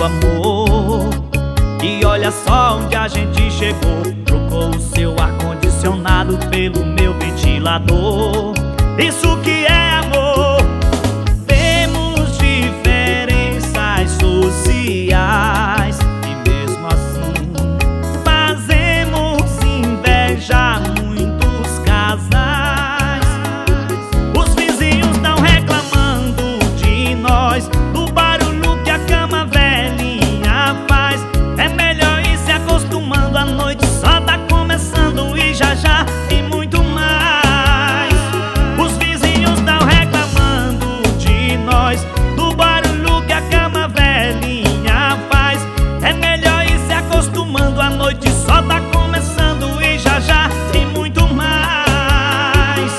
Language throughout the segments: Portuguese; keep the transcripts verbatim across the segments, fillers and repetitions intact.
amor. E olha só onde a gente chegou. Trocou o seu ar-condicionado pelo meu ventilador. Isso que é amor. Temos diferenças sociais e mesmo assim fazemos inveja a muitos casais. Os vizinhos estão reclamando de nós, do barulho que a cama velhinha faz. É melhor ir se acostumando, a noite só tá começando e já já tem muito mais. Os vizinhos estão reclamando de nós, do barulho que a cama velhinha faz. É melhor ir se acostumando, a noite só tá começando e já já tem muito mais.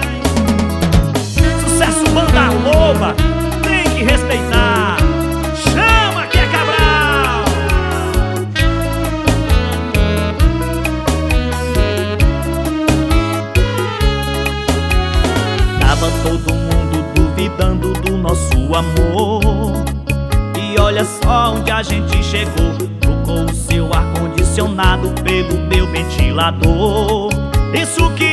Sucesso Banda Loba, tem que respeitar. Chama que é Cabral. Tava todo mundo duvidando do nosso amor. E olha só onde a gente chegou. Trocou o seu ar-condicionado pelo meu ventilador. Isso que